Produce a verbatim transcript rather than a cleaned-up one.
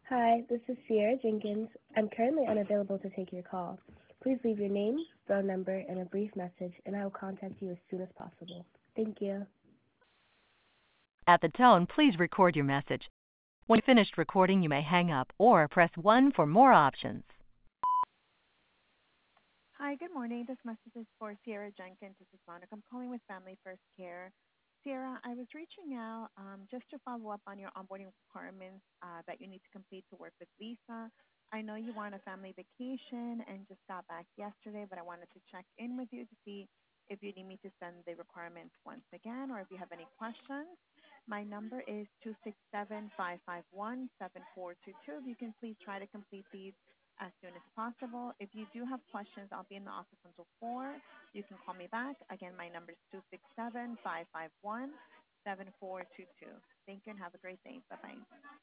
Hi, this is Sierra Jenkins. I'm currently unavailable to take your call. Please leave your name, phone number, and a brief message, and I will contact you as soon as possible. Thank you. At the tone, please record your message. When finished recording, you may hang up or press one for more options. Hi, good morning. This message is for Sierra Jenkins. This is Monica. I'm calling with Family First Care. Sierra, I was reaching out um, just to follow up on your onboarding requirements uh, that you need to complete to work with Visa. I know you want a family vacation and just got back yesterday, but I wanted to check in with you to see if you need me to send the requirements once again or if you have any questions. My number is two six seven, five five one, seven four two two. If you can please try to complete these as soon as possible. If you do have questions, I'll be in the office until four. You can call me back. Again, my number is two six seven, five five one, seven four two two. Thank you and have a great day. Bye-bye.